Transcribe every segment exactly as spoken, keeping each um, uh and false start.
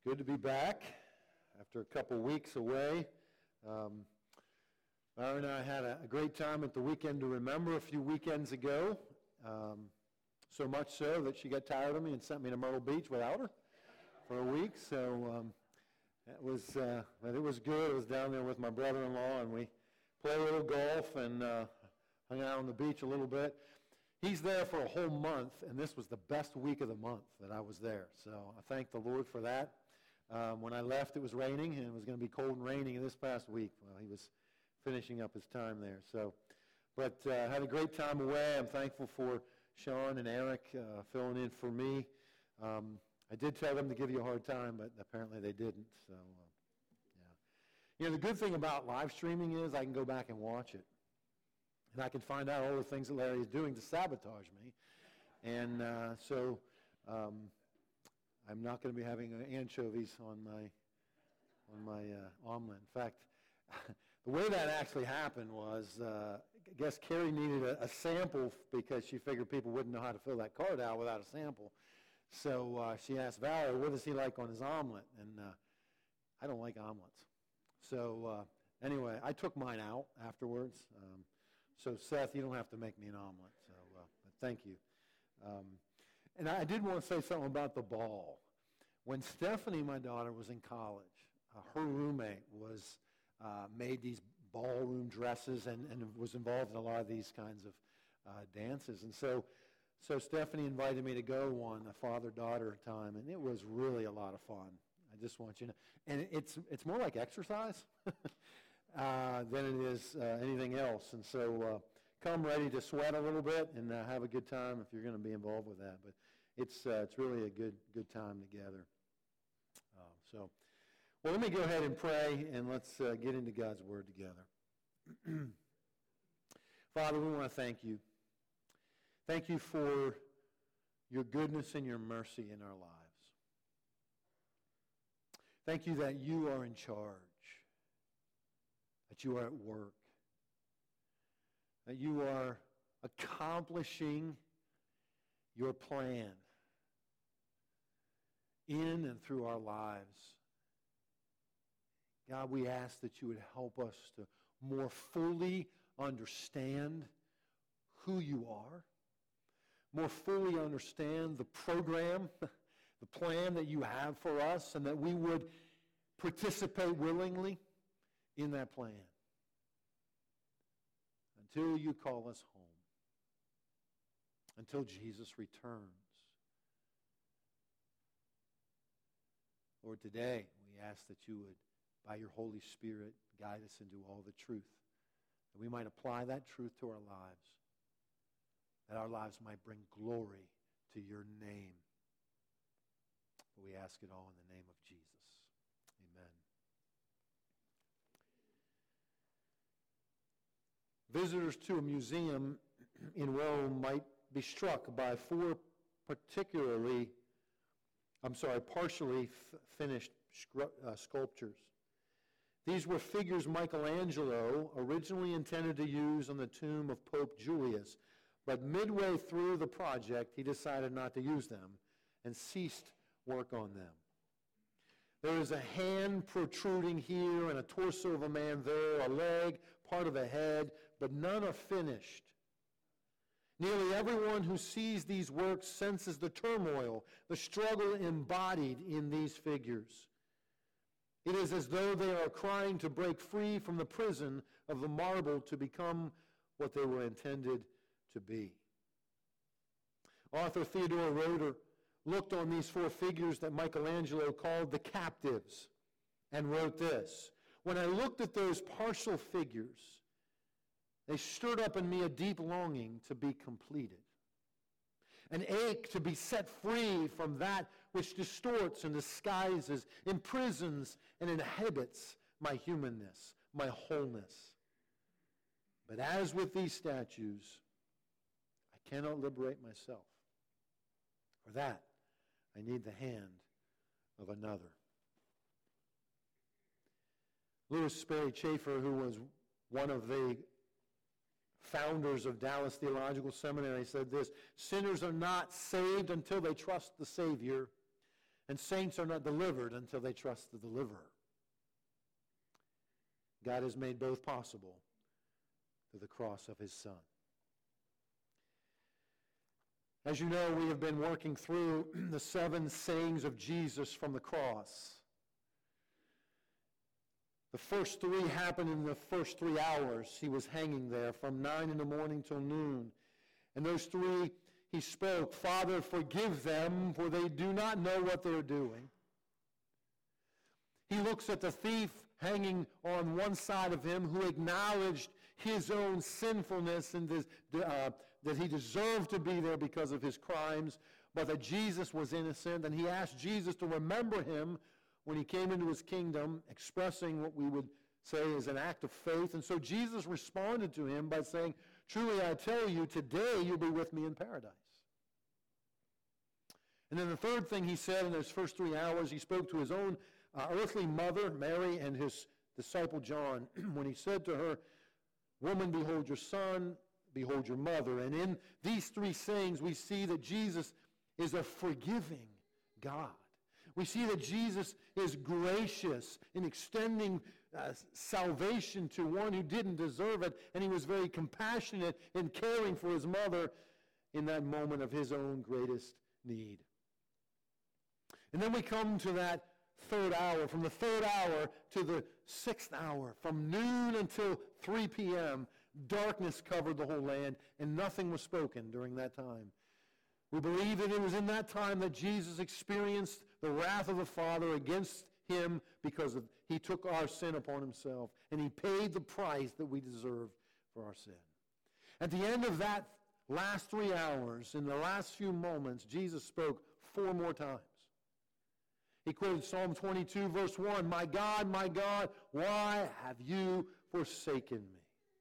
Good to be back after a couple weeks away. Um, Myra and I had a, a great time at the Weekend to Remember a few weekends ago. Um, so much so that she got tired of me and sent me to Myrtle Beach without her for a week. So um, that was, uh, but it was good. I was down there with my brother-in-law, and we played a little golf and uh, hung out on the beach a little bit. He's there for a whole month, and this was the best week of the month that I was there. So I thank the Lord for that. Um, when I left, it was raining, and it was going to be cold and raining this past week. Well, he was finishing up his time there. So, but uh, had a great time away. I'm thankful for Sean and Eric uh, filling in for me. Um, I did tell them to give you a hard time, but apparently they didn't. So, uh, yeah. You know, the good thing about live streaming is I can go back and watch it. And I can find out all the things that Larry is doing to sabotage me. And uh, so um, I'm not going to be having uh, anchovies on my on my uh, omelet. In fact, the way that actually happened was, uh, I guess Carrie needed a, a sample because she figured people wouldn't know how to fill that card out without a sample. So uh, she asked Valerie, what does he like on his omelet? And uh, I don't like omelets. So uh, anyway, I took mine out afterwards. Um, So, Seth, you don't have to make me an omelet, so uh, but thank you. Um, and I did want to say something about the ball. When Stephanie, my daughter, was in college, uh, her roommate was uh, made these ballroom dresses and, and was involved in a lot of these kinds of uh, dances. And so, so Stephanie invited me to go one, a father-daughter time, and it was really a lot of fun. I just want you to know. And it's, it's more like exercise. Uh, than it is uh, anything else. And so uh, come ready to sweat a little bit and uh, have a good time if you're going to be involved with that. But it's uh, it's really a good good time together. Uh, so, well, let me go ahead and pray, and let's uh, get into God's Word together. Father, we want to thank you. Thank you for your goodness and your mercy in our lives. Thank you that you are in charge. That you are at work, that you are accomplishing your plan in and through our lives. God, we ask that you would help us to more fully understand who you are, more fully understand the program, the plan that you have for us, and that we would participate willingly in that plan until you call us home, until Jesus returns. Lord, today we ask that you would, by your Holy Spirit, guide us into all the truth, that we might apply that truth to our lives, that our lives might bring glory to your name. We ask it all in the name of Jesus. Amen. Visitors to a museum in Rome might be struck by four particularly, I'm sorry, partially f- finished scru- uh, sculptures. These were figures Michelangelo originally intended to use on the tomb of Pope Julius, but midway through the project, he decided not to use them and ceased work on them. There is a hand protruding here and a torso of a man there, a leg, part of a head, but none are finished. Nearly everyone who sees these works senses the turmoil, the struggle embodied in these figures. It is as though they are crying to break free from the prison of the marble to become what they were intended to be. Author Theodore Roeder looked on these four figures that Michelangelo called the captives and wrote this: "When I looked at those partial figures, they stirred up in me a deep longing to be completed, an ache to be set free from that which distorts and disguises, imprisons and inhibits my humanness, my wholeness. But as with these statues, I cannot liberate myself. For that, I need the hand of another." Louis Sperry Chafer, who was one of the founders of Dallas Theological Seminary, said this: "Sinners are not saved until they trust the Savior. And saints are not delivered until they trust the deliverer. God has made both possible through the cross of his Son. As you know, we have been working through the seven sayings of Jesus from the cross. The first three happened in the first three hours. He was hanging there from nine in the morning till noon. And those three, he spoke, "Father, forgive them, for they do not know what they're doing." He looks at the thief hanging on one side of him who acknowledged his own sinfulness and this, uh, that he deserved to be there because of his crimes, but that Jesus was innocent. And he asked Jesus to remember him when he came into his kingdom, expressing what we would say is an act of faith. And so Jesus responded to him by saying, "Truly I tell you, today you'll be with me in paradise." And then the third thing he said in those first three hours, he spoke to his own uh, earthly mother, Mary, and his disciple John, when he said to her, "Woman, behold your son, behold your mother." And in these three sayings, we see that Jesus is a forgiving God. We see that Jesus is gracious in extending uh, salvation to one who didn't deserve it, and he was very compassionate in caring for his mother in that moment of his own greatest need. And then we come to that third hour, from the third hour to the sixth hour, from noon until three p.m., darkness covered the whole land, and nothing was spoken during that time. We believe that it was in that time that Jesus experienced the wrath of the Father against him because of, he took our sin upon himself, and he paid the price that we deserved for our sin. At the end of that last three hours, in the last few moments, Jesus spoke four more times. He quoted Psalm twenty-two, verse one, "My God, my God, why have you forsaken me?"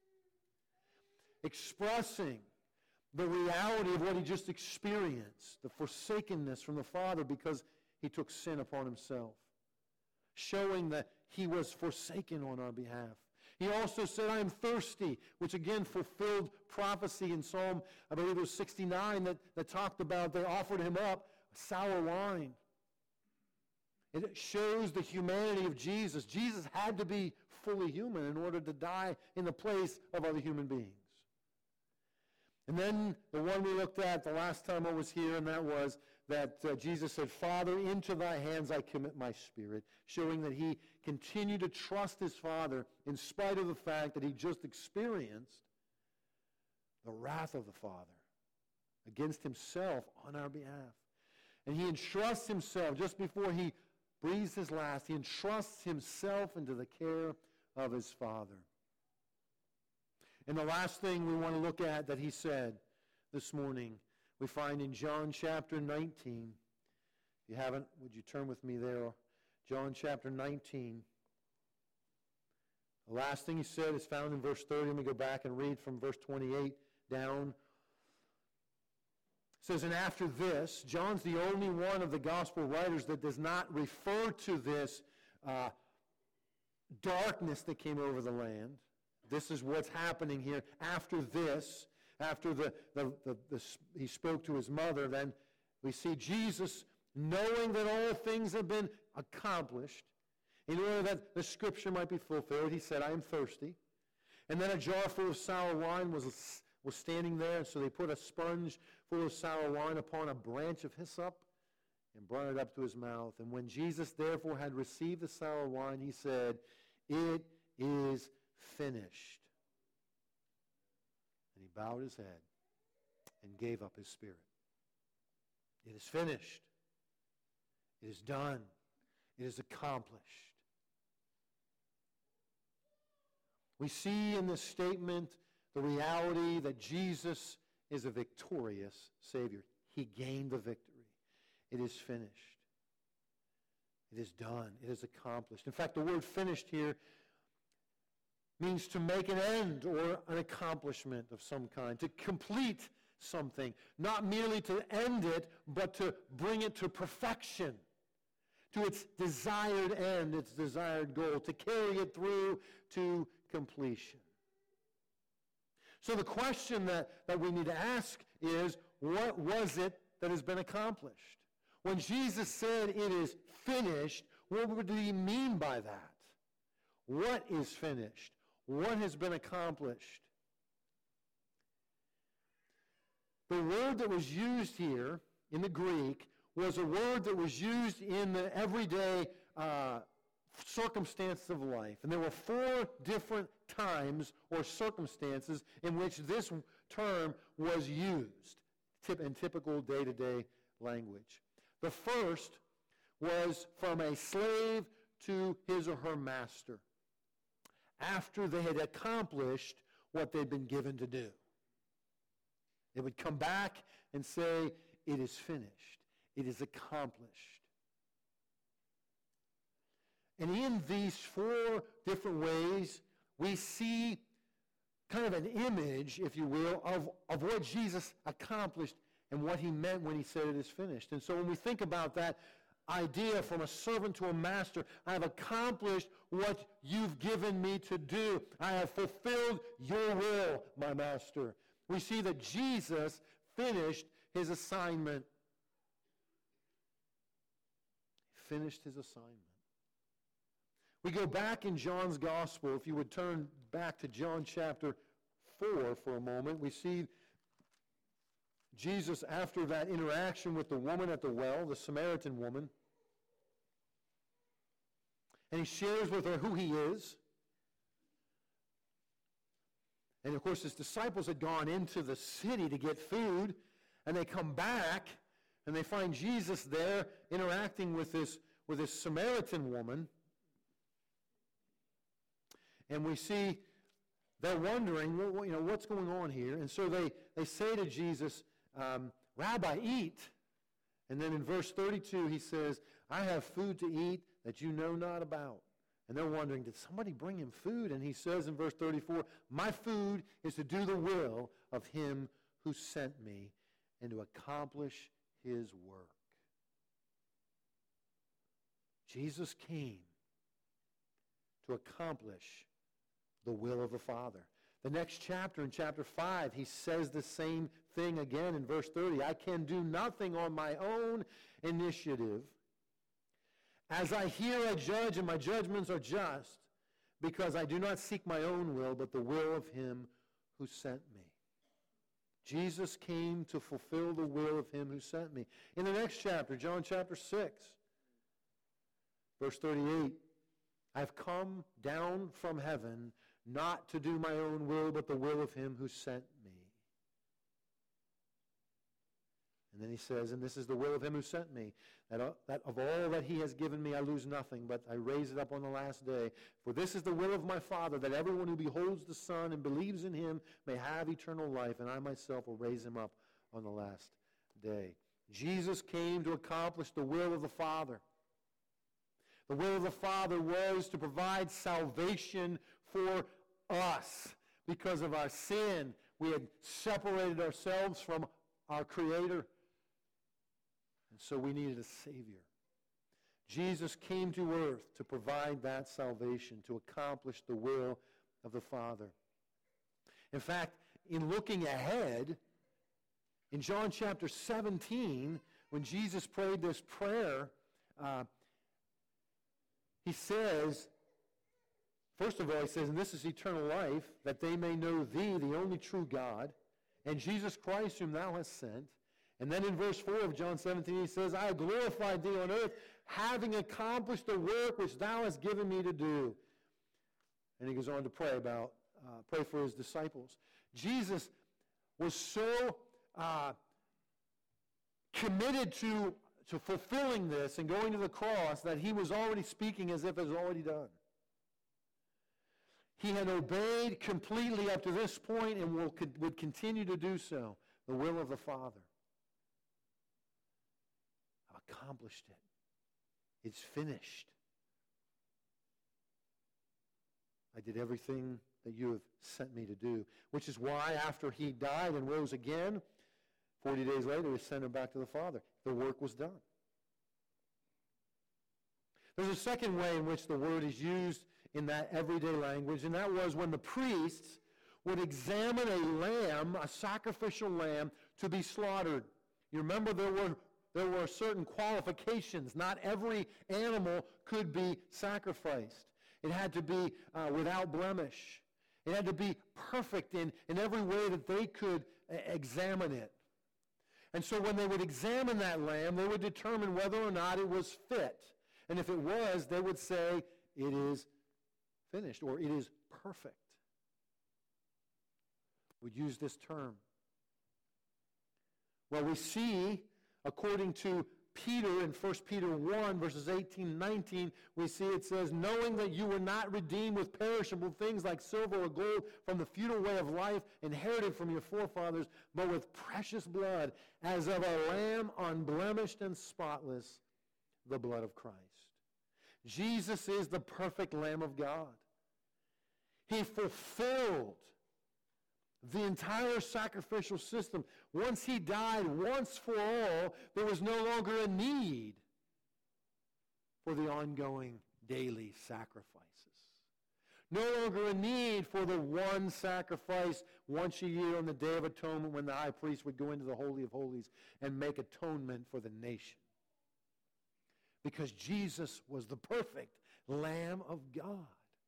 Expressing the reality of what he just experienced, the forsakenness from the Father because he took sin upon himself, showing that he was forsaken on our behalf. He also said, "I am thirsty," which again fulfilled prophecy in Psalm, I believe it was sixty-nine, that, that talked about they offered him up sour wine. It shows the humanity of Jesus. Jesus had to be fully human in order to die in the place of other human beings. And then the one we looked at the last time I was here, and that was that uh, Jesus said, "Father, into thy hands I commit my spirit," showing that he continued to trust his Father in spite of the fact that he just experienced the wrath of the Father against himself on our behalf. And he entrusts himself, just before he breathes his last, he entrusts himself into the care of his Father. And the last thing we want to look at that he said this morning, we find in John chapter nineteen. If you haven't, would you turn with me there? John chapter nineteen. The last thing he said is found in verse thirty. Let me go back and read from verse twenty-eight down. It says, "And after this," John's the only one of the gospel writers that does not refer to this uh, darkness that came over the land. This is what's happening here. After this, after the, the, the, the, he spoke to his mother, then we see Jesus, knowing that all things have been accomplished, in order that the scripture might be fulfilled, he said, "I am thirsty." And then a jar full of sour wine was, was standing there, and so they put a sponge full of sour wine upon a branch of hyssop and brought it up to his mouth. And when Jesus therefore had received the sour wine, he said, "It is finished." And he bowed his head and gave up his spirit. It is finished. It is done. It is accomplished. We see in this statement the reality that Jesus is a victorious Savior. He gained the victory. It is finished. It is done. It is accomplished. In fact, the word "finished" here means to make an end or an accomplishment of some kind, to complete something, not merely to end it, but to bring it to perfection, to its desired end, its desired goal, to carry it through to completion. So the question that, that we need to ask is, what was it that has been accomplished? When Jesus said it is finished, what did he mean by that? What is finished? What has been accomplished? The word that was used here in the Greek was a word that was used in the everyday uh, circumstances of life. And there were four different times or circumstances in which this term was used in typical day-to-day language. The first was from a slave to his or her master, after they had accomplished what they'd been given to do. They would come back and say, it is finished. It is accomplished. And in these four different ways, we see kind of an image, if you will, of, of what Jesus accomplished and what he meant when he said it is finished. And so when we think about that idea from a servant to a master, I have accomplished what you've given me to do. I have fulfilled your will, my master. We see that Jesus finished his assignment. He finished his assignment. We go back in John's Gospel. If you would turn back to John chapter four for a moment, we see Jesus, after that interaction with the woman at the well, the Samaritan woman, and he shares with her who he is. And of course, his disciples had gone into the city to get food, and they come back, and they find Jesus there interacting with this, with this Samaritan woman. And we see they're wondering, well, you know, what's going on here? And so they, they say to Jesus, um, Rabbi, eat. And then in verse thirty-two, he says, I have food to eat that you know not about. And they're wondering, did somebody bring him food? And he says in verse thirty-four, my food is to do the will of him who sent me and to accomplish his work. Jesus came to accomplish the will of the Father. The next chapter, in chapter five, he says the same thing again in verse thirty. I can do nothing on my own initiative. As I hear, I judge, and my judgments are just, because I do not seek my own will, but the will of him who sent me. Jesus came to fulfill the will of him who sent me. In the next chapter, John chapter six, verse thirty-eight, I've come down from heaven not to do my own will, but the will of him who sent me. And then he says, and this is the will of him who sent me, that, uh, that of all that he has given me I lose nothing, but I raise it up on the last day. For this is the will of my Father, that everyone who beholds the Son and believes in him may have eternal life, and I myself will raise him up on the last day. Jesus came to accomplish the will of the Father. The will of the Father was to provide salvation for us. Because of our sin, we had separated ourselves from our Creator. And so we needed a Savior. Jesus came to earth to provide that salvation, to accomplish the will of the Father. In fact, in looking ahead, in John chapter seventeen, when Jesus prayed this prayer, uh, he says, first of all, he says, and this is eternal life, that they may know thee, the only true God, and Jesus Christ whom thou hast sent. And then in verse four of John seventeen, he says, I have glorified thee on earth, having accomplished the work which thou hast given me to do. And he goes on to pray about, uh, pray for his disciples. Jesus was so uh, committed to, to fulfilling this and going to the cross that he was already speaking as if it was already done. He had obeyed completely up to this point and will, would continue to do so, the will of the Father. I've accomplished it. It's finished. I did everything that you have sent me to do, which is why after he died and rose again, forty days later, he sent him back to the Father. The work was done. There's a second way in which the word is used in that everyday language, and that was when the priests would examine a lamb, a sacrificial lamb, to be slaughtered. You remember there were There were certain qualifications. Not every animal could be sacrificed. It had to be uh, without blemish. It had to be perfect in, in every way that they could uh, examine it. And so when they would examine that lamb, they would determine whether or not it was fit. And if it was, they would say, it is finished, or it is perfect. We'd use this term. Well, we see, according to Peter in First Peter one, verses eighteen and nineteen, we see it says, knowing that you were not redeemed with perishable things like silver or gold from the futile way of life inherited from your forefathers, but with precious blood, as of a lamb unblemished and spotless, the blood of Christ. Jesus is the perfect Lamb of God. He fulfilled the entire sacrificial system. Once he died once for all, there was no longer a need for the ongoing daily sacrifices. No longer a need for the one sacrifice once a year on the Day of Atonement when the high priest would go into the Holy of Holies and make atonement for the nation. Because Jesus was the perfect Lamb of God.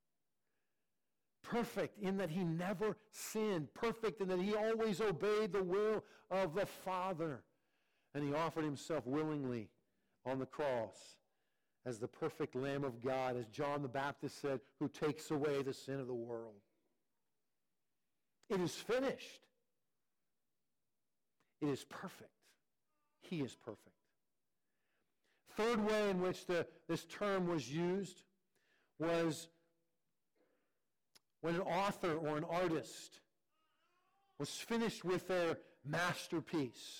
Perfect in that he never sinned. Perfect in that he always obeyed the will of the Father. And he offered himself willingly on the cross as the perfect Lamb of God, as John the Baptist said, who takes away the sin of the world. It is finished. It is perfect. He is perfect. Third way in which the, this term was used was when an author or an artist was finished with their masterpiece.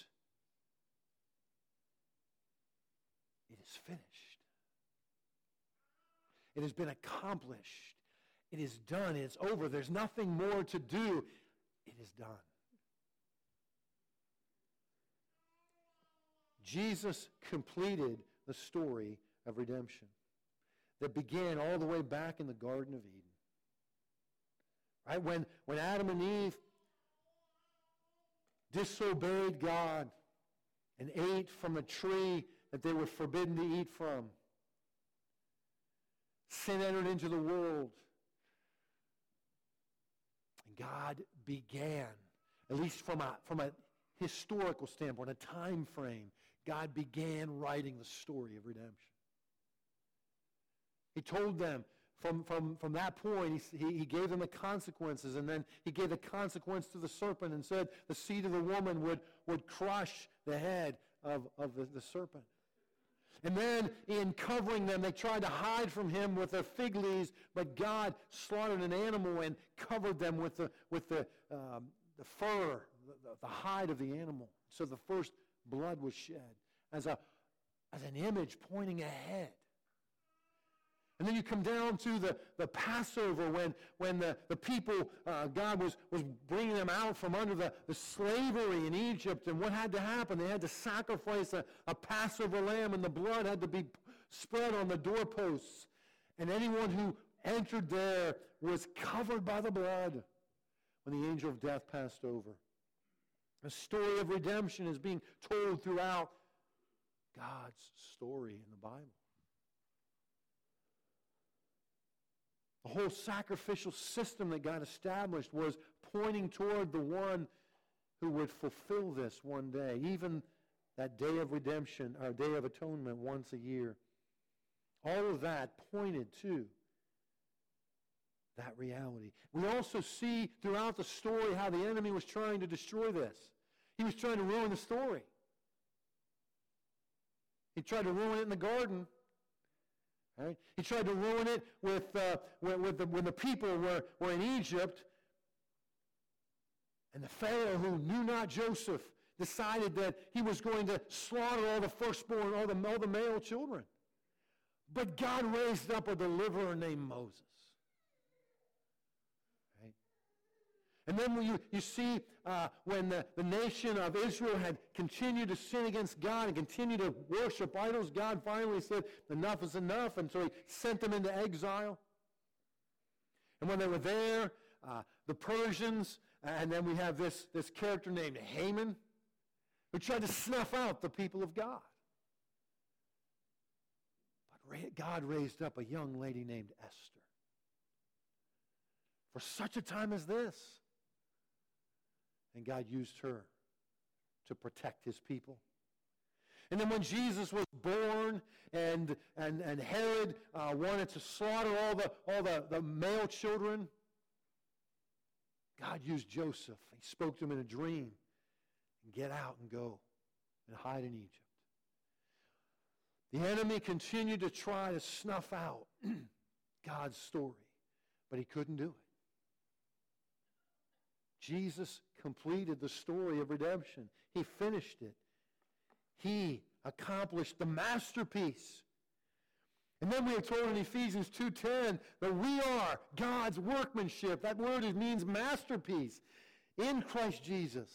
It is finished. It has been accomplished. It is done. It is over. There's nothing more to do. It is done. Jesus completed the story of redemption that began all the way back in the Garden of Eden. Right? When, when Adam and Eve disobeyed God and ate from a tree that they were forbidden to eat from, sin entered into the world. And God began, at least from a, from a historical standpoint, a time frame, God began writing the story of redemption. He told them from, from, from that point, he, he, he gave them the consequences, and then he gave the consequence to the serpent and said the seed of the woman would, would crush the head of, of the, the serpent. And then in covering them, they tried to hide from him with their fig leaves, but God slaughtered an animal and covered them with the, with the, um, the fur, the, the hide of the animal. So the first blood was shed as, a, as an image pointing ahead. And then you come down to the, the Passover when, when the, the people, uh, God was, was bringing them out from under the, the slavery in Egypt. And what had to happen? They had to sacrifice a, a Passover lamb, and the blood had to be spread on the doorposts. And anyone who entered there was covered by the blood when the angel of death passed over. The story of redemption is being told throughout God's story in the Bible. The whole sacrificial system that God established was pointing toward the one who would fulfill this one day, even that day of redemption, or day of atonement once a year. All of that pointed to that reality. We also see throughout the story how the enemy was trying to destroy this. He was trying to ruin the story. He tried to ruin it in the garden. Right? He tried to ruin it with, uh, with, with the, when the people were, were in Egypt, and the Pharaoh, who knew not Joseph, decided that he was going to slaughter all the firstborn, all the, all the male children. But God raised up a deliverer named Moses. Right? And then when you, you see uh, when the, the nation of Israel had continued to sin against God and continued to worship idols, God finally said, enough is enough, and so he sent them into exile. And when they were there, uh, the Persians, and then we have this, this character named Haman, who tried to snuff out the people of God. God raised up a young lady named Esther for such a time as this. And God used her to protect his people. And then when Jesus was born and, and, and Herod uh, wanted to slaughter all the, all the, the male children, God used Joseph. He spoke to him in a dream. Get out and go and hide in Egypt. The enemy continued to try to snuff out God's story, but he couldn't do it. Jesus completed the story of redemption. He finished it. He accomplished the masterpiece. And then we are told in Ephesians two ten that we are God's workmanship. That word it means masterpiece in Christ Jesus.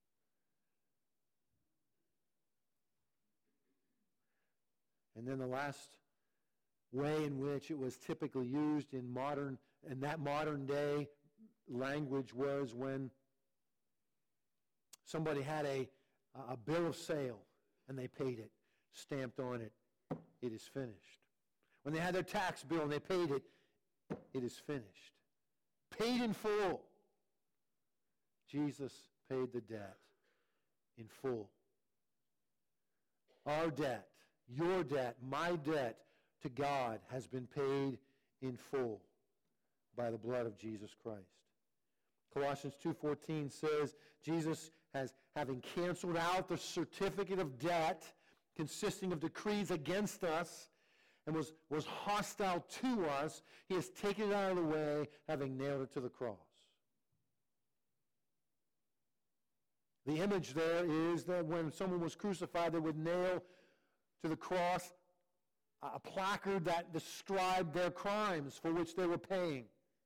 And then the last way in which it was typically used in modern, in that modern day language was when somebody had a, a bill of sale and they paid it, stamped on it, it is finished. When they had their tax bill and they paid it, it is finished. Paid in full. Jesus paid the debt in full. Our debt, your debt, my debt to God has been paid in full by the blood of Jesus Christ. Colossians two fourteen says, Jesus has, having canceled out the certificate of debt consisting of decrees against us and was, was hostile to us, he has taken it out of the way, having nailed it to the cross. The image there is that when someone was crucified, they would nail to the cross a placard that described their crimes for which they were paying.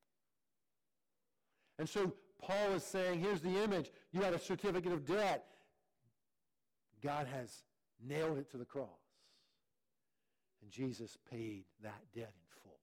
And so Paul is saying, here's the image. You had a certificate of debt. God has nailed it to the cross. And Jesus paid that debt in full.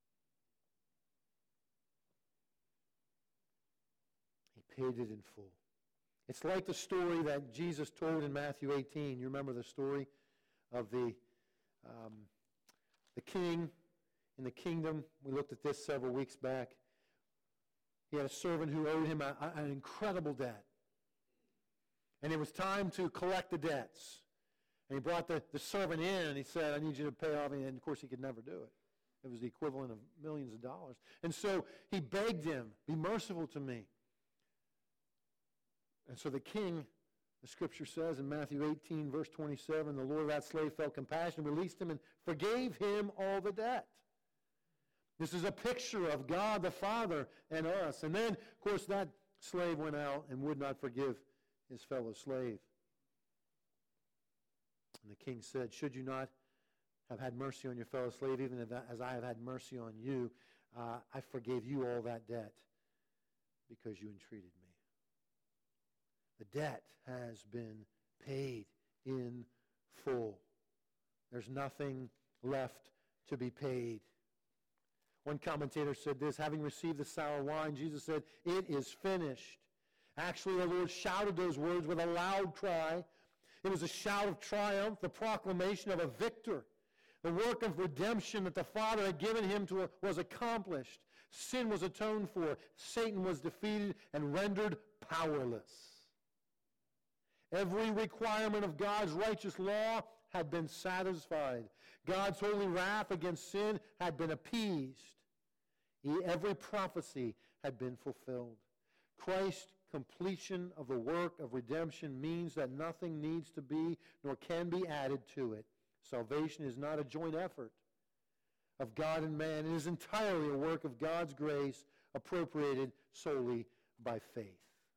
He paid it in full. It's like the story that Jesus told in Matthew eighteen. You remember the story of the um, the king in the kingdom. We looked at this several weeks back. He had a servant who owed him a, a, an incredible debt. And it was time to collect the debts. And he brought the, the servant in and he said, I need you to pay off. And of course he could never do it. It was the equivalent of millions of dollars. And so he begged him, be merciful to me. And so the king, the scripture says in Matthew eighteen, verse twenty-seven, the Lord of that slave felt compassion, released him, and forgave him all the debt. This is a picture of God the Father and us. And then, of course, that slave went out and would not forgive his fellow slave. And the king said, should you not have had mercy on your fellow slave, even as I have had mercy on you, uh, I forgave you all that debt because you entreated me. The debt has been paid in full. There's nothing left to be paid. One commentator said this, having received the sour wine, Jesus said, it is finished. Actually, the Lord shouted those words with a loud cry. It was a shout of triumph, the proclamation of a victor. The work of redemption that the Father had given him to was accomplished. Sin was atoned for. Satan was defeated and rendered powerless. Every requirement of God's righteous law had been satisfied. God's holy wrath against sin had been appeased. Every prophecy had been fulfilled. Christ's completion of the work of redemption means that nothing needs to be nor can be added to it. Salvation is not a joint effort of God and man. It is entirely a work of God's grace appropriated solely by faith.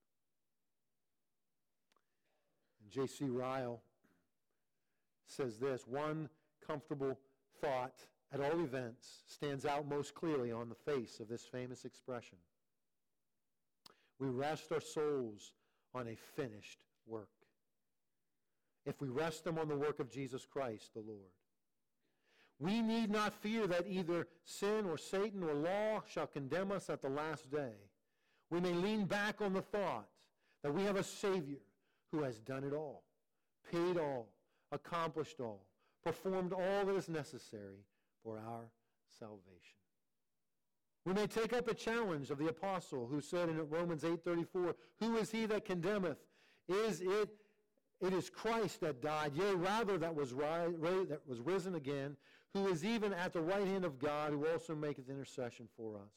J C Ryle says this, one comfortable thought at all events stands out most clearly on the face of this famous expression. We rest our souls on a finished work. If we rest them on the work of Jesus Christ, the Lord. We need not fear that either sin or Satan or law shall condemn us at the last day. We may lean back on the thought that we have a Savior who has done it all, paid all, accomplished all, performed all that is necessary for our salvation. We may take up a challenge of the apostle who said in Romans eight thirty-four, "Who is he that condemneth? Is it it is Christ that died, yea, rather that was ri- ra- that was risen again, who is even at the right hand of God, who also maketh intercession for us."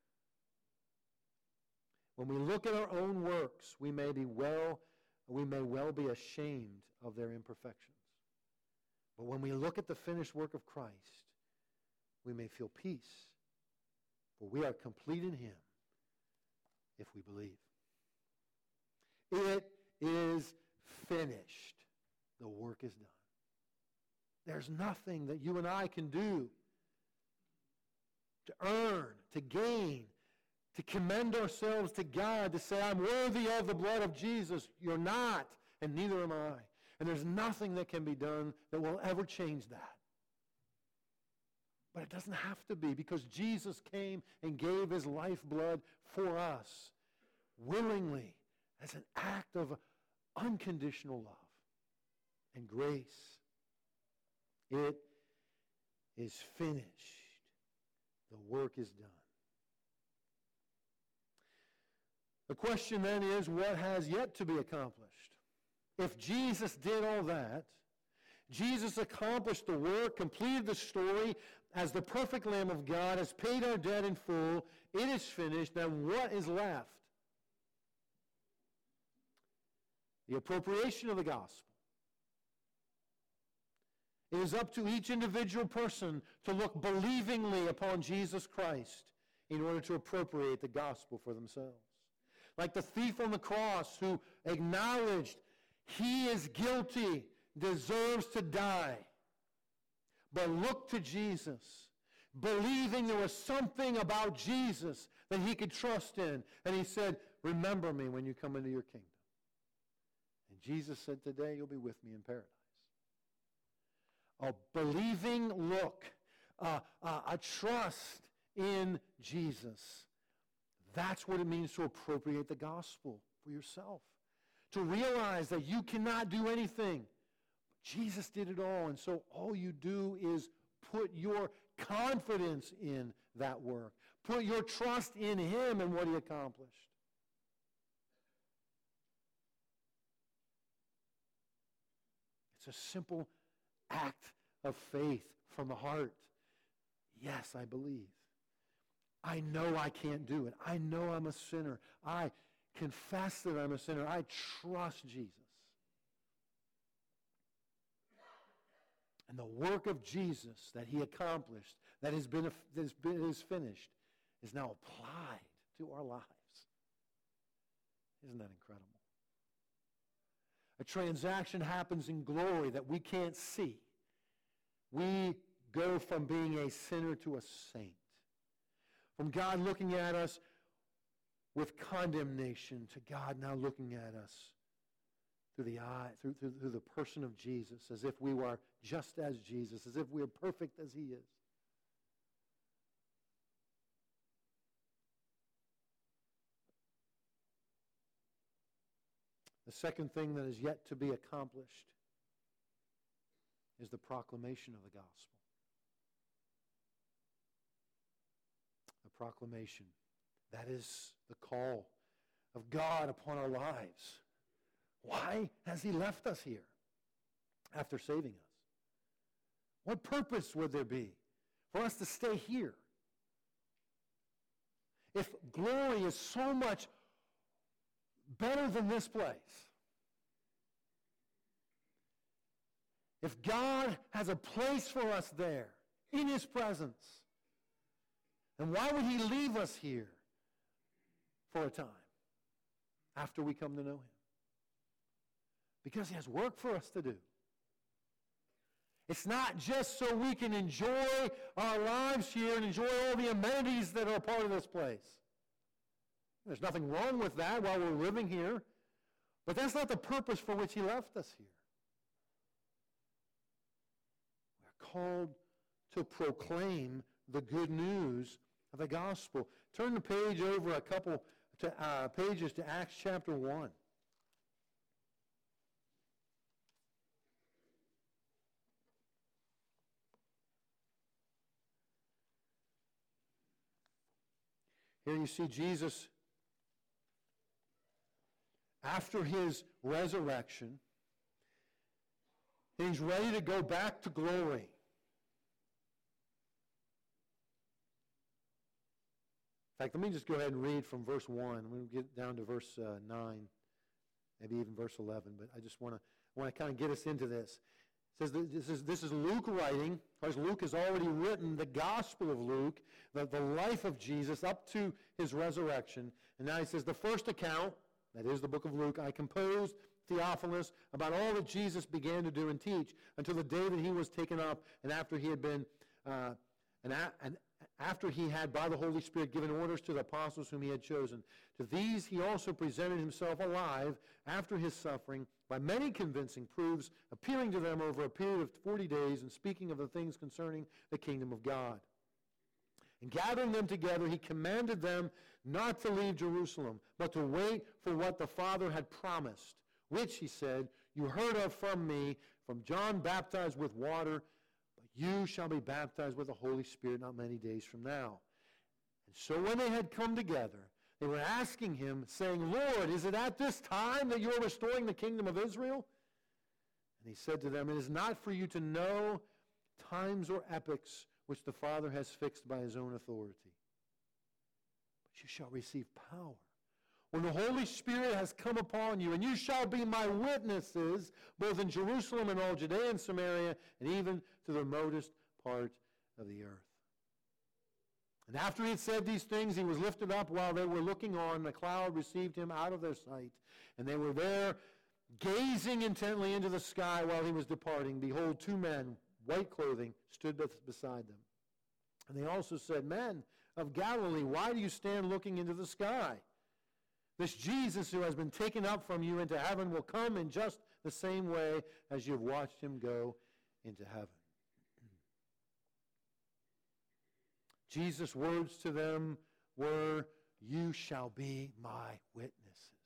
When we look at our own works, we may be well, we may well be ashamed of their imperfections. But when we look at the finished work of Christ, we may feel peace, for we are complete in him if we believe. It is finished. The work is done. There's nothing that you and I can do to earn, to gain, to commend ourselves to God, to say, "I'm worthy of the blood of Jesus." You're not, and neither am I. And there's nothing that can be done that will ever change that. But it doesn't have to be, because Jesus came and gave his lifeblood for us willingly as an act of unconditional love and grace. It is finished. The work is done. The question then is, what has yet to be accomplished? If Jesus did all that, Jesus accomplished the work, completed the story as the perfect Lamb of God, has paid our debt in full, it is finished, then what is left? The appropriation of the gospel. It is up to each individual person to look believingly upon Jesus Christ in order to appropriate the gospel for themselves. Like the thief on the cross who acknowledged he is guilty, deserves to die, but looked to Jesus, believing there was something about Jesus that he could trust in. And he said, "Remember me when you come into your kingdom." And Jesus said, "Today you'll be with me in paradise." A believing look, uh, uh, a trust in Jesus. That's what it means to appropriate the gospel for yourself. To realize that you cannot do anything. Jesus did it all, and so all you do is put your confidence in that work. Put your trust in him and what he accomplished. It's a simple act of faith from the heart. Yes, I believe. I know I can't do it. I know I'm a sinner. I confess that I'm a sinner. I trust Jesus. And the work of Jesus that he accomplished, that has been, that has been is finished, is now applied to our lives. Isn't that incredible? A transaction happens in glory that we can't see. We go from being a sinner to a saint. From God looking at us with condemnation to God now looking at us through the eye, through, through, through the person of Jesus, as if we were just as Jesus, as if we are perfect as he is. The second thing that is yet to be accomplished is the proclamation of the gospel. The proclamation. That is the call of God upon our lives. Why has he left us here after saving us? What purpose would there be for us to stay here? If glory is so much better than this place, if God has a place for us there in his presence, then why would he leave us here for a time after we come to know him? Because he has work for us to do. It's not just so we can enjoy our lives here and enjoy all the amenities that are a part of this place. There's nothing wrong with that while we're living here, but that's not the purpose for which he left us here. We're called to proclaim the good news of the gospel. Turn the page over a couple to, uh, pages to Acts chapter one. Here you see Jesus, after his resurrection, he's ready to go back to glory. In fact, let me just go ahead and read from verse one. We'll get down to verse uh, nine, maybe even verse eleven, but I just want to want to kind of get us into this. It says that this is, this is Luke writing, because Luke has already written the Gospel of Luke, the, the life of Jesus up to his resurrection. And now he says, the first account, that is the book of Luke, I composed, Theophilus, about all that Jesus began to do and teach until the day that he was taken up, and after he had been, uh, and, a, and after he had by the Holy Spirit given orders to the apostles whom he had chosen. To these he also presented himself alive after his suffering by many convincing proofs, appearing to them over a period of forty days and speaking of the things concerning the kingdom of God. And gathering them together, he commanded them not to leave Jerusalem, but to wait for what the Father had promised, which, he said, you heard of from me, from John baptized with water, but you shall be baptized with the Holy Spirit not many days from now. And so when they had come together, they were asking him, saying, Lord, is it at this time that you are restoring the kingdom of Israel? And he said to them, it is not for you to know times or epochs which the Father has fixed by his own authority. But you shall receive power when the Holy Spirit has come upon you, and you shall be my witnesses, both in Jerusalem and all Judea and Samaria, and even to the remotest part of the earth. And after he had said these things, he was lifted up while they were looking on. The cloud received him out of their sight. And they were there gazing intently into the sky while he was departing. Behold, two men, white clothing, stood beside them. And they also said, Men of Galilee, why do you stand looking into the sky? This Jesus who has been taken up from you into heaven will come in just the same way as you have watched him go into heaven. Jesus' words to them were, you shall be my witnesses.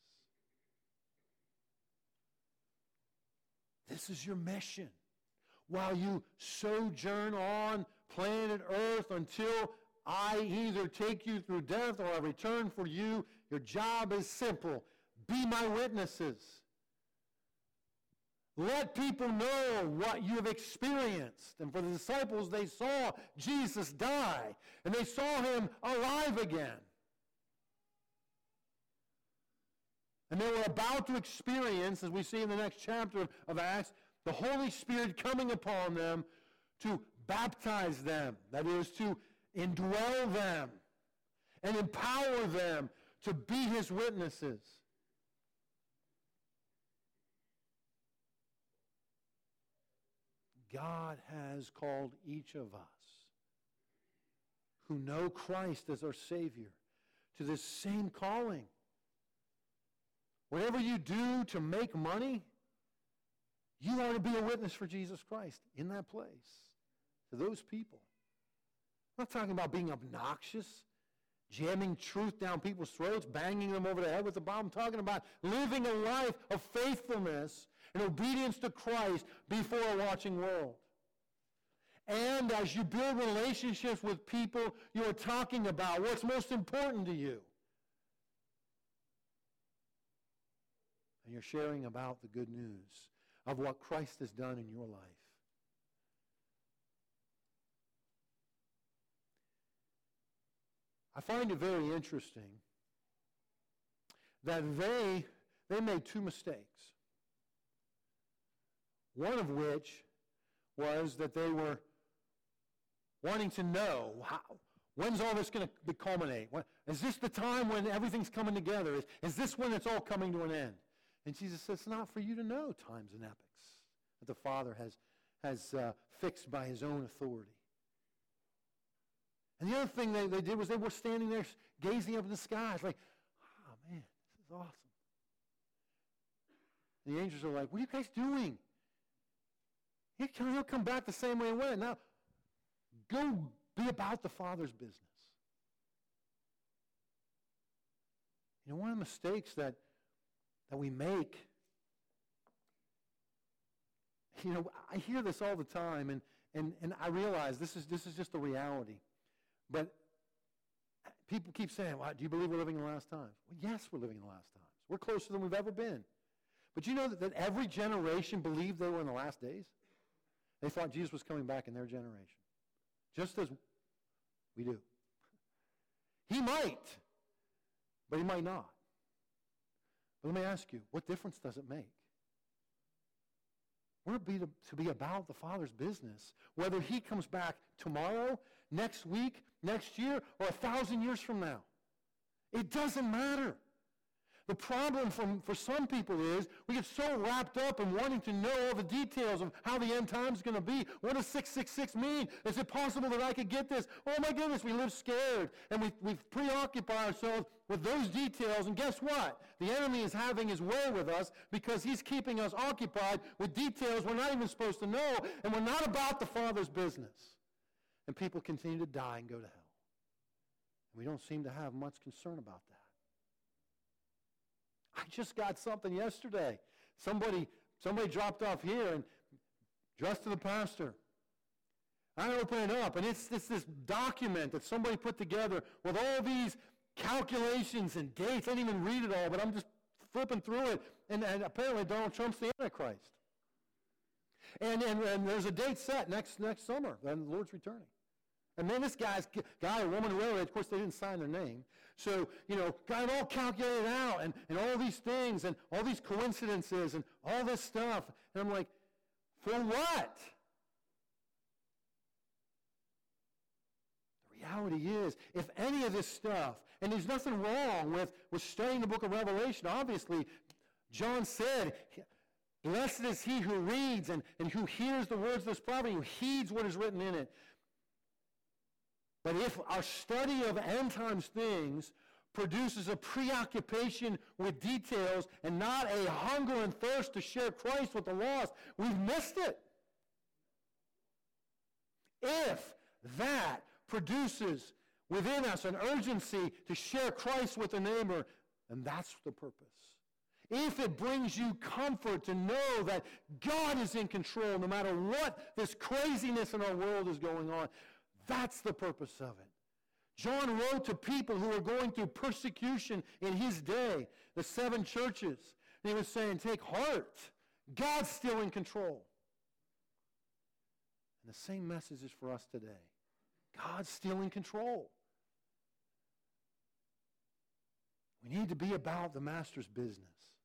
This is your mission. While you sojourn on planet Earth until I either take you through death or I return for you, your job is simple. Be my witnesses. Let people know what you have experienced. And for the disciples, they saw Jesus die, and they saw him alive again. And they were about to experience, as we see in the next chapter of Acts, the Holy Spirit coming upon them to baptize them, that is, to indwell them and empower them to be his witnesses. God has called each of us who know Christ as our Savior to this same calling. Whatever you do to make money, you are to be a witness for Jesus Christ in that place to those people. I'm not talking about being obnoxious, jamming truth down people's throats, banging them over the head with the Bible. I'm talking about living a life of faithfulness and obedience to Christ before a watching world. And as you build relationships with people, you are talking about what's most important to you. And you're sharing about the good news of what Christ has done in your life. I find it very interesting that they, they made two mistakes. One of which was that they were wanting to know, how, when's all this going to culminate? When, is this the time when everything's coming together? Is, is this when it's all coming to an end? And Jesus says, it's not for you to know times and epochs that the Father has, has uh, fixed by his own authority. And the other thing they, they did was they were standing there gazing up in the sky. It's like, oh man, this is awesome. And the angels are like, what are you guys doing? He'll come back the same way he went. Now, go be about the Father's business. You know, one of the mistakes that, that we make, you know, I hear this all the time, and, and, and I realize this is, this is just the reality. But People keep saying, well, do you believe we're living in the last times? Well, yes, we're living in the last times. We're closer than we've ever been. But you know that, that every generation believed they were in the last days? They thought Jesus was coming back in their generation. Just as we do. He might, but he might not. But let me ask you, what difference does it make? We're to be, to, to be about the Father's business. Whether he comes back tomorrow, next week, next year, or a thousand years from now. It doesn't matter. The problem from, for some people is we get so wrapped up in wanting to know all the details of how the end time is going to be. What does six six six mean? Is it possible that I could get this? Oh my goodness, we live scared. And we, we preoccupy ourselves with those details. And guess what? The enemy is having his way with us because he's keeping us occupied with details we're not even supposed to know. And we're not about the Father's business. And people continue to die and go to hell. And we don't seem to have much concern about that. I just got something yesterday. Somebody, somebody dropped off here and addressed to the pastor. I open it up, and it's, it's this document that somebody put together with all these calculations and dates. I didn't even read it all, but I'm just flipping through it, and, and apparently Donald Trump's the Antichrist. And, and, and there's a date set next, next summer, when the Lord's returning. And then this guy's guy or woman, whoever, of course they didn't sign their name. So, you know, got it all calculated out and, and all these things and all these coincidences and all this stuff. And I'm like, for what? The reality is, if any of this stuff, and there's nothing wrong with, with studying the book of Revelation. Obviously, John said, blessed is he who reads and, and who hears the words of this prophecy, who heeds what is written in it. But if our study of end times things produces a preoccupation with details and not a hunger and thirst to share Christ with the lost, we've missed it. If that produces within us an urgency to share Christ with the neighbor, then that's the purpose. If it brings you comfort to know that God is in control no matter what this craziness in our world is going on, that's the purpose of it. John wrote to people who were going through persecution in his day, the seven churches. And he was saying, take heart. God's still in control. And the same message is for us today. God's still in control. We need to be about the Master's business.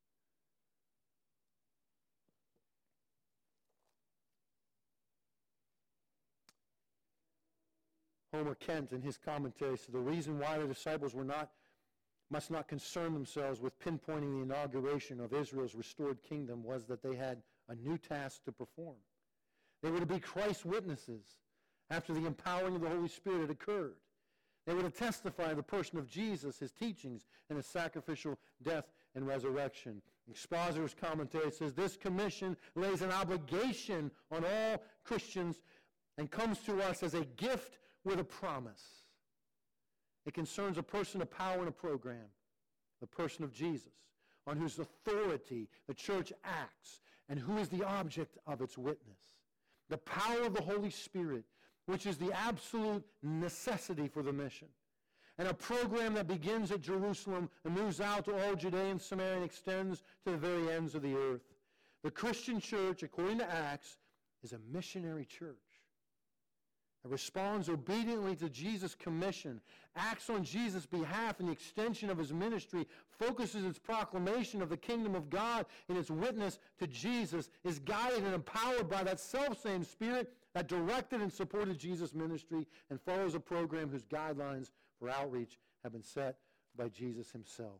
Homer Kent, in his commentary, said the reason why the disciples were not, must not concern themselves with pinpointing the inauguration of Israel's restored kingdom was that they had a new task to perform. They were to be Christ's witnesses after the empowering of the Holy Spirit had occurred. They were to testify the person of Jesus, his teachings, and his sacrificial death and resurrection. Expositor's commentary says this commission lays an obligation on all Christians and comes to us as a gift with a promise. It concerns a person, a power, and a program, the person of Jesus, on whose authority the church acts and who is the object of its witness. The power of the Holy Spirit, which is the absolute necessity for the mission. And a program that begins at Jerusalem and moves out to all Judea and Samaria and extends to the very ends of the earth. The Christian church, according to Acts, is a missionary church. It responds obediently to Jesus' commission, acts on Jesus' behalf in the extension of his ministry, focuses its proclamation of the kingdom of God in its witness to Jesus, is guided and empowered by that selfsame Spirit that directed and supported Jesus' ministry, and follows a program whose guidelines for outreach have been set by Jesus himself.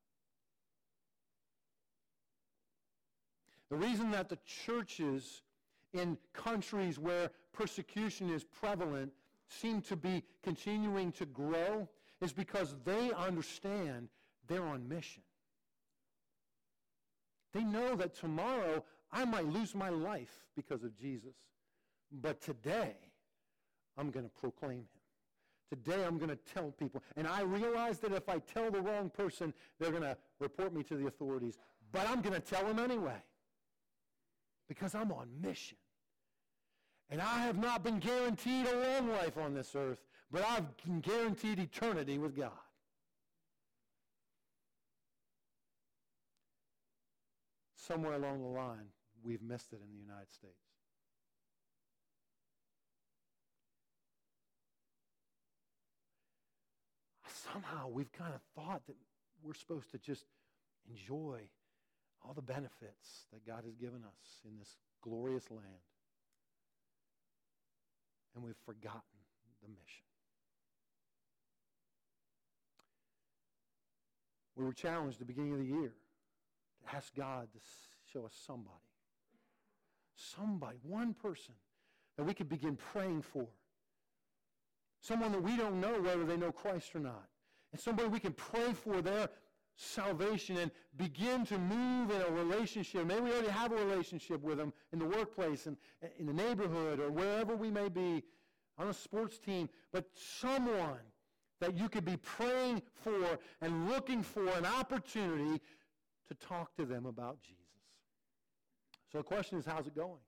The reason that the churches in countries where persecution is prevalent seem to be continuing to grow is because they understand they're on mission. They know that tomorrow I might lose my life because of Jesus, but today I'm going to proclaim him. Today I'm going to tell people. And I realize that if I tell the wrong person, they're going to report me to the authorities, but I'm going to tell them anyway because I'm on mission. And I have not been guaranteed a long life on this earth, but I've guaranteed eternity with God. Somewhere along the line, we've missed it in the United States. Somehow we've kind of thought that we're supposed to just enjoy all the benefits that God has given us in this glorious land. And we've forgotten the mission. We were challenged at the beginning of the year to ask God to show us somebody. Somebody, one person that we could begin praying for. Someone that we don't know whether they know Christ or not. And somebody we can pray for their salvation and begin to move in a relationship. Maybe we already have a relationship with them in the workplace, and in the neighborhood, or wherever we may be, on a sports team. But someone that you could be praying for and looking for an opportunity to talk to them about Jesus. So the question is, how's it going?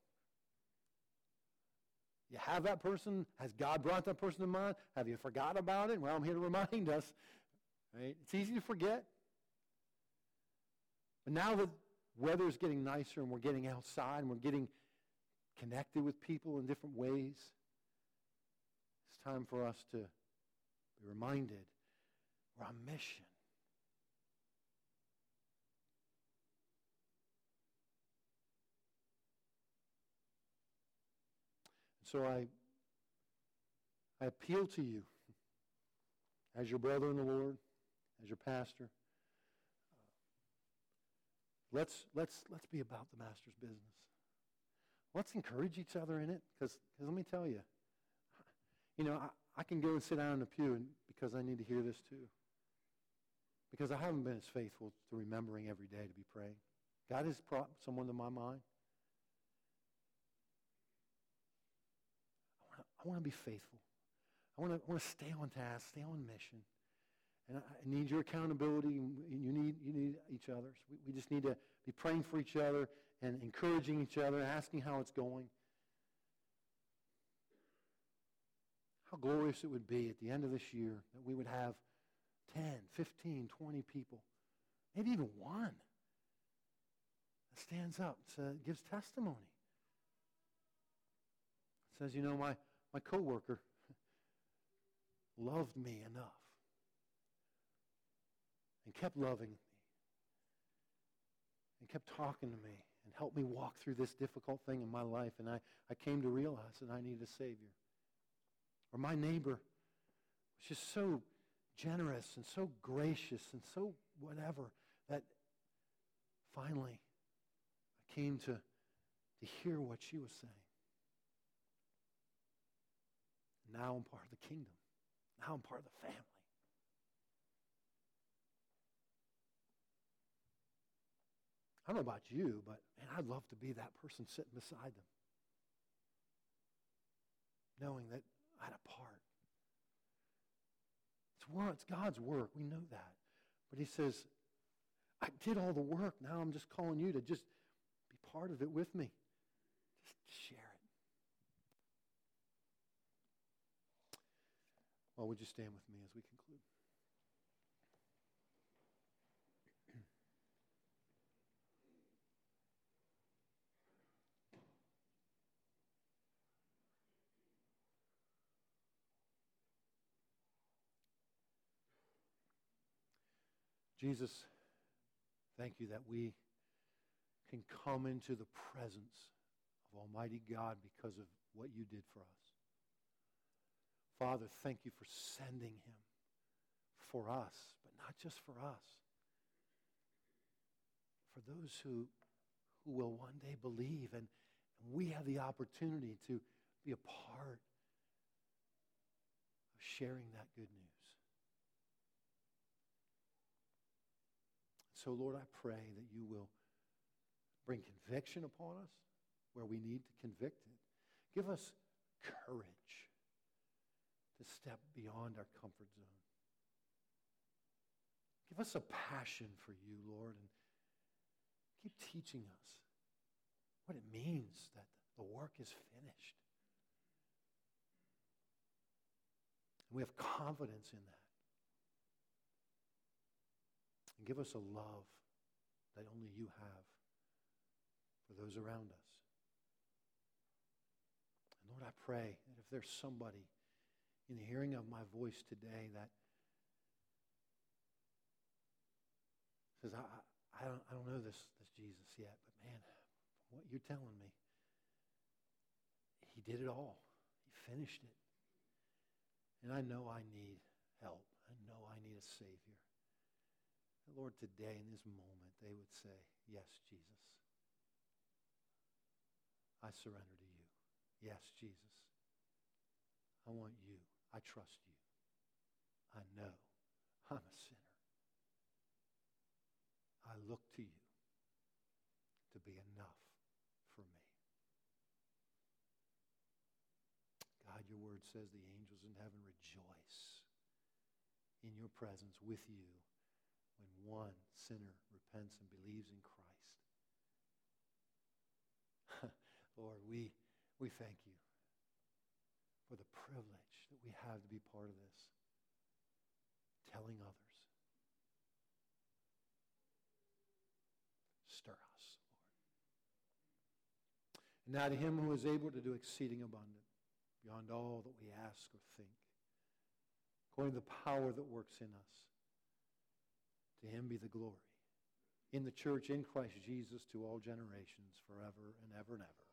You have that person? Has God brought that person to mind? Have you forgot about it? Well, I'm here to remind us. Right? It's easy to forget. But now that weather's getting nicer and we're getting outside and we're getting connected with people in different ways, it's time for us to be reminded we're on mission. So I, I appeal to you as your brother in the Lord, as your pastor. Let's, let's, let's be about the Master's business. Let's encourage each other in it, because let me tell you, you know, I, I can go and sit down in the pew and, because I need to hear this too. Because I haven't been as faithful to remembering every day to be praying. God has brought someone to my mind. I want to be faithful. I want to, I want to stay on task, stay on mission. And I, I need your accountability, and you need, you need each other's. We, we just need to be praying for each other and encouraging each other, asking how it's going. How glorious it would be at the end of this year that we would have ten, fifteen, twenty people, maybe even one, that stands up, so gives testimony. Says, you know, my My coworker loved me enough and kept loving me and kept talking to me and helped me walk through this difficult thing in my life, and I, I came to realize that I needed a Savior. Or my neighbor was just so generous and so gracious and so whatever that finally I came to, to hear what she was saying. Now I'm part of the kingdom. Now I'm part of the family. I don't know about you, but man, I'd love to be that person sitting beside them, knowing that I had a part. It's work, it's God's work. We know that. But he says, I did all the work. Now I'm just calling you to just be part of it with me. Just share it. Well, would you stand with me as we conclude? Jesus, thank you that we can come into the presence of Almighty God because of what you did for us. Father, thank you for sending him for us, but not just for us. For those who, who will one day believe, and, and we have the opportunity to be a part of sharing that good news. So, Lord, I pray that you will bring conviction upon us where we need to convict it. Give us courage to step beyond our comfort zone. Give us a passion for you, Lord, and keep teaching us what it means that the work is finished. And We have confidence in that. And give us a love that only you have for those around us. And Lord, I pray that if there's somebody in the hearing of my voice today that says, I, I, don't, I don't know this, this Jesus yet, but man, from what you're telling me, he did it all. He finished it. And I know I need help. I know I need a Savior. And Lord, today in this moment, they would say, yes, Jesus. I surrender to you. Yes, Jesus. I want you. I trust you. I know I'm a sinner. I look to you to be enough for me. God, your word says the angels in heaven rejoice in your presence with you when one sinner repents and believes in Christ. Lord, we, we thank you for the privilege that we have to be part of this, telling others. Stir us, Lord. And now to him who is able to do exceeding abundant, beyond all that we ask or think, according to the power that works in us, to him be the glory in the church, in Christ Jesus, to all generations, forever and ever and ever.